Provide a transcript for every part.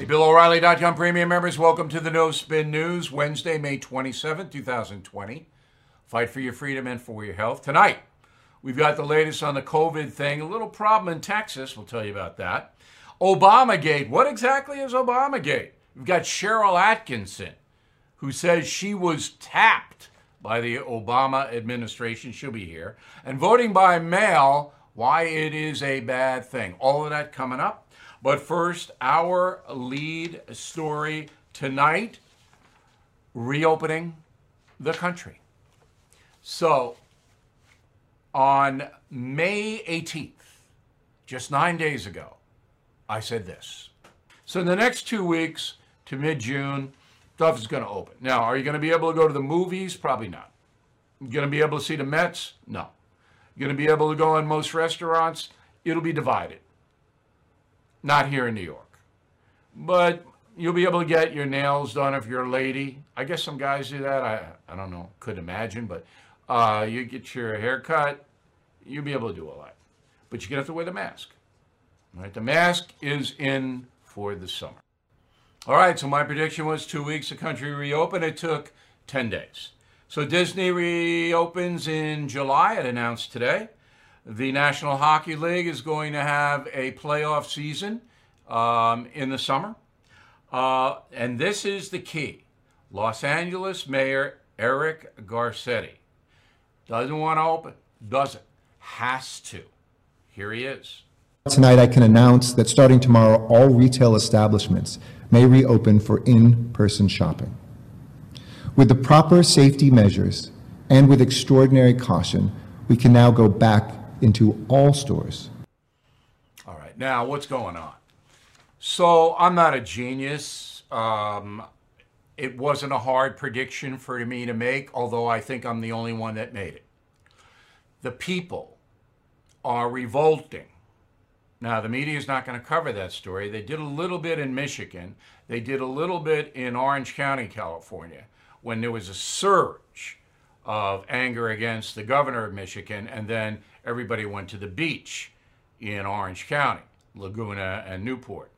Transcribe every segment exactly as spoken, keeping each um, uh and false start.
Bill O'Reilly dot com premium members, welcome to the No Spin News, Wednesday, May twenty-seventh, twenty twenty. Fight for your freedom and for your health. Tonight, we've got the latest on the COVID thing. A little problem in Texas. We'll tell you about that. Obamagate. What exactly is Obamagate? We've got Cheryl Atkinson, who says she was tapped by the Obama administration. She'll be here. And voting by mail, why it is a bad thing. All of that coming up. But first, our lead story tonight, reopening the country. So, on May eighteenth, just nine days ago, I said this. So in the next two weeks to mid-June, stuff is going to open. Now, are you going to be able to go to the movies? Probably not. You going to be able to see the Mets? No. You're going to be able to go in most restaurants? It'll be divided. Not here in New York. But you'll be able to get your nails done if you're a lady. I guess some guys do that. I I don't know. Couldn't imagine. But uh, you get your hair cut. You'll be able to do all that. But you're going to have to wear the mask. All right? The mask is in for the summer. All right. So my prediction was two weeks the country reopened. It took ten days. So Disney reopens in July. It announced today. The National Hockey League is going to have a playoff season um, in the summer. Uh, and this is the key. Los Angeles Mayor Eric Garcetti doesn't want to open. Doesn't. Has to. Here he is. Tonight I can announce that starting tomorrow, all retail establishments may reopen for in-person shopping. With the proper safety measures and with extraordinary caution, we can now go back into all stores. All right. Now, what's going on? So I'm not a genius. Um, it wasn't a hard prediction for me to make, although I think I'm the only one that made it. The people are revolting. Now, the media is not going to cover that story. They did a little bit in Michigan. They did a little bit in Orange County, California, when there was a surge of anger against the governor of Michigan, and then everybody went to the beach in Orange County, Laguna and Newport.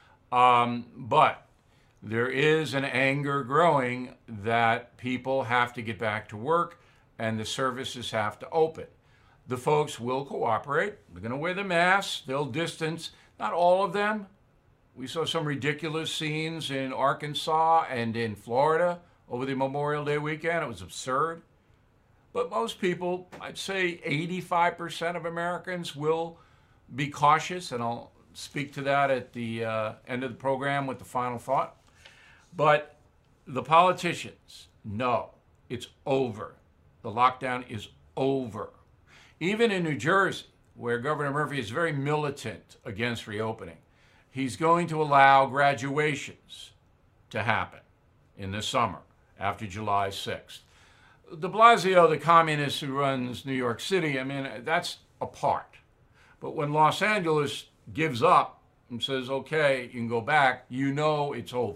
Um, but there is an anger growing that people have to get back to work and the services have to open. The folks will cooperate. They're going to wear the masks. They'll distance. Not all of them. We saw some ridiculous scenes in Arkansas and in Florida over the Memorial Day weekend. It was absurd. But most people, I'd say eighty-five percent of Americans will be cautious, and I'll speak to that at the uh, end of the program with the final thought. But the politicians know it's over. The lockdown is over. Even in New Jersey, where Governor Murphy is very militant against reopening, he's going to allow graduations to happen in the summer after July sixth. De Blasio, the communist who runs New York City, I mean, that's apart. But when Los Angeles gives up and says, okay, you can go back, you know it's over.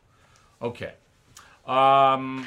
Okay. Um,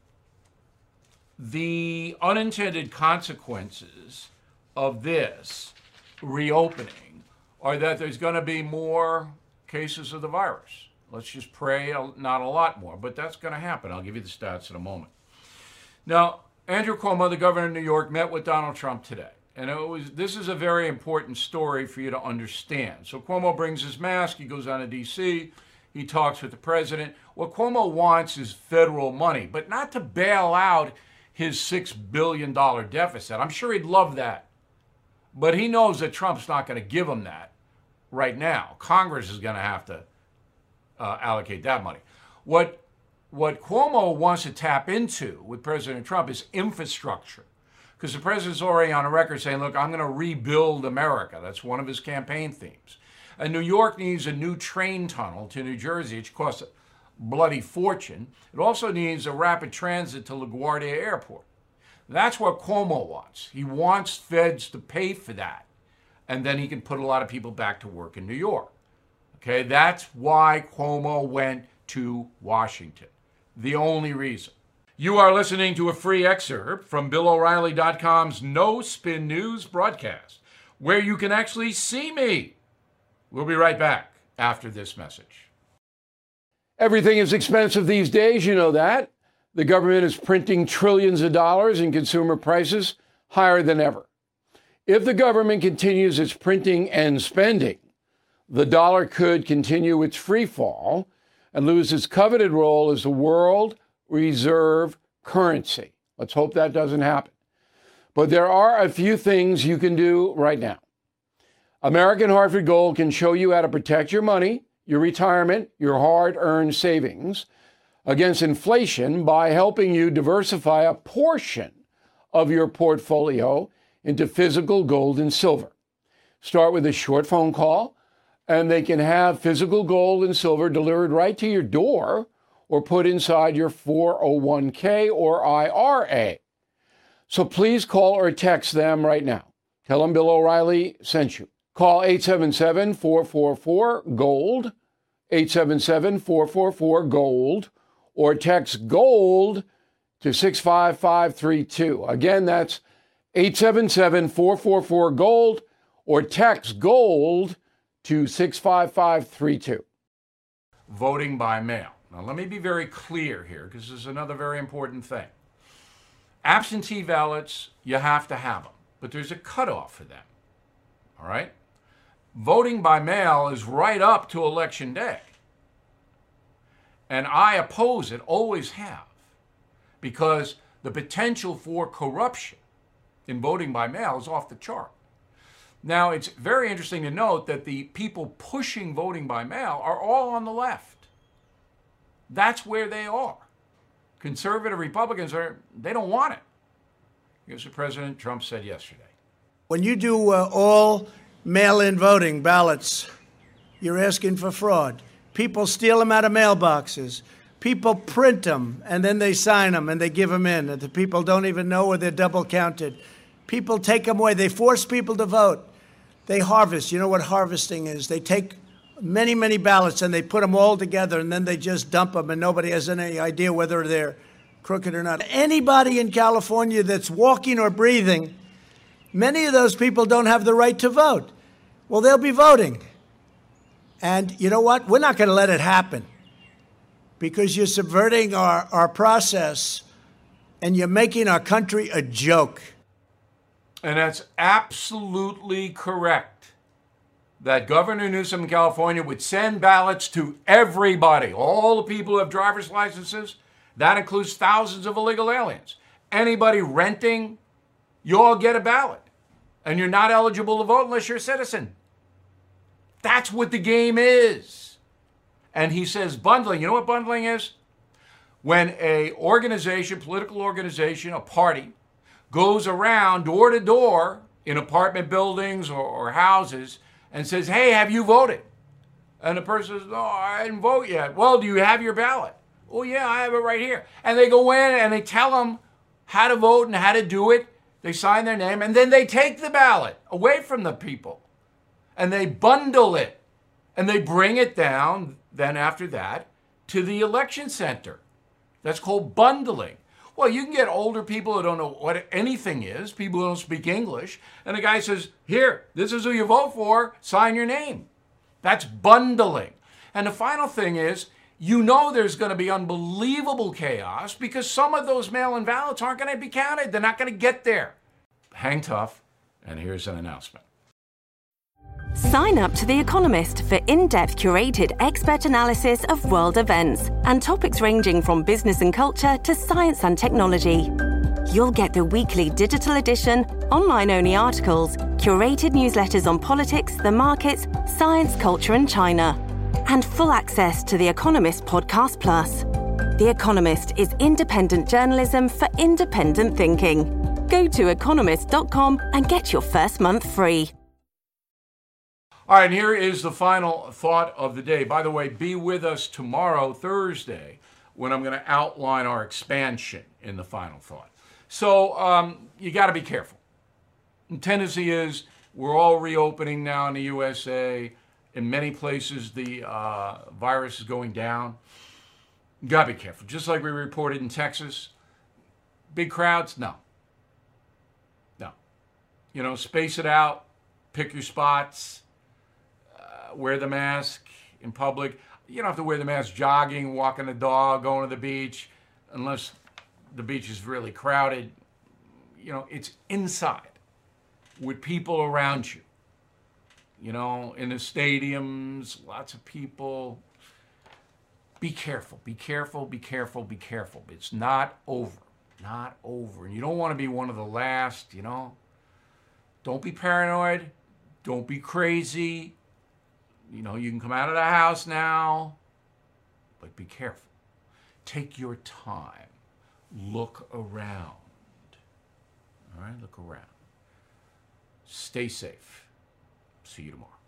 the unintended consequences of this reopening are that there's going to be more cases of the virus. Let's just pray not a lot more, but that's going to happen. I'll give you the stats in a moment. Now, Andrew Cuomo, the governor of New York, met with Donald Trump today. And it was, this is a very important story for you to understand. So Cuomo brings his mask. He goes down to D C. He talks with the president. What Cuomo wants is federal money, but not to bail out his six billion dollars deficit. I'm sure he'd love that. But he knows that Trump's not going to give him that right now. Congress is going to have to uh, allocate that money. What What Cuomo wants to tap into with President Trump is infrastructure. Because the president's already on a record saying, look, I'm going to rebuild America. That's one of his campaign themes. And New York needs a new train tunnel to New Jersey, which costs a bloody fortune. It also needs a rapid transit to LaGuardia Airport. That's what Cuomo wants. He wants feds to pay for that. And then he can put a lot of people back to work in New York. Okay, that's why Cuomo went to Washington. The only reason. You are listening to a free excerpt from Bill O'Reilly dot com's No Spin News broadcast, where you can actually see me. We'll be right back after this message. Everything is expensive these days, you know that. The government is printing trillions of dollars and consumer prices higher than ever. If the government continues its printing and spending, the dollar could continue its free fall and lose its coveted role as the world reserve currency. Let's hope that doesn't happen. But there are a few things you can do right now. American Hartford Gold can show you how to protect your money, your retirement, your hard-earned savings against inflation by helping you diversify a portion of your portfolio into physical gold and silver. Start with a short phone call, and they can have physical gold and silver delivered right to your door or put inside your four oh one k or I R A. So please call or text them right now. Tell them Bill O'Reilly sent you. Call eight seven seven, four four four, GOLD, eight seven seven, four four four, GOLD, or text GOLD to six five five three two. Again, that's eight seven seven, four four four, GOLD, or text GOLD to six five five three two. Voting by mail. Now, let me be very clear here, because this is another very important thing. Absentee ballots, you have to have them, but there's a cutoff for them, all right? Voting by mail is right up to Election Day. And I oppose it, always have, because the potential for corruption in voting by mail is off the chart. Now, it's very interesting to note that the people pushing voting by mail are all on the left. That's where they are. Conservative Republicans, are they don't want it. Here's what President Trump said yesterday. When you do uh, all mail-in voting ballots, you're asking for fraud. People steal them out of mailboxes. People print them, and then they sign them, and they give them in. And the people don't even know where they're double counted. People take them away. They force people to vote. They harvest. You know what harvesting is? They take many, many ballots, and they put them all together, and then they just dump them, and nobody has any idea whether they're crooked or not. Anybody in California that's walking or breathing, many of those people don't have the right to vote. Well, they'll be voting. And you know what? We're not going to let it happen, because you're subverting our, our process, and you're making our country a joke. And that's absolutely correct. That Governor Newsom in California would send ballots to everybody, all the people who have driver's licenses. That includes thousands of illegal aliens. Anybody renting, you all get a ballot. And you're not eligible to vote unless you're a citizen. That's what the game is. And he says bundling. You know what bundling is? When a organization, political organization, a party, goes around door to door in apartment buildings or, or houses and says, hey, have you voted? And the person says, no, I didn't vote yet. Well, do you have your ballot? Oh, yeah, I have it right here. And they go in and they tell them how to vote and how to do it. They sign their name, and then they take the ballot away from the people. And they bundle it. And they bring it down, then after that, to the election center. That's called bundling. Well, you can get older people who don't know what anything is, people who don't speak English, and the guy says, here, this is who you vote for, sign your name. That's bundling. And the final thing is, you know there's going to be unbelievable chaos because some of those mail-in ballots aren't going to be counted. They're not going to get there. Hang tough, and here's an announcement. Sign up to The Economist for in-depth curated expert analysis of world events and topics ranging from business and culture to science and technology. You'll get the weekly digital edition, online-only articles, curated newsletters on politics, the markets, science, culture and China, and full access to The Economist Podcast Plus. The Economist is independent journalism for independent thinking. Go to economist dot com and get your first month free. All right, and here is the final thought of the day. By the way, be with us tomorrow, Thursday, when I'm going to outline our expansion in the final thought. So um, you got to be careful. The tendency is we're all reopening now in the U S A. In many places, the uh, virus is going down. You got to be careful. Just like we reported in Texas. Big crowds? No. No. You know, space it out. Pick your spots. Wear the mask in public. You don't have to wear the mask jogging, walking the dog, going to the beach, unless the beach is really crowded. You know, it's inside with people around you. You know, in the stadiums, lots of people. Be careful, be careful, be careful, be careful. It's not over, not over. And you don't want to be one of the last, you know. Don't be paranoid. Don't be crazy. You know, you can come out of the house now, but be careful. Take your time. Look around. All right, look around. Stay safe. See you tomorrow.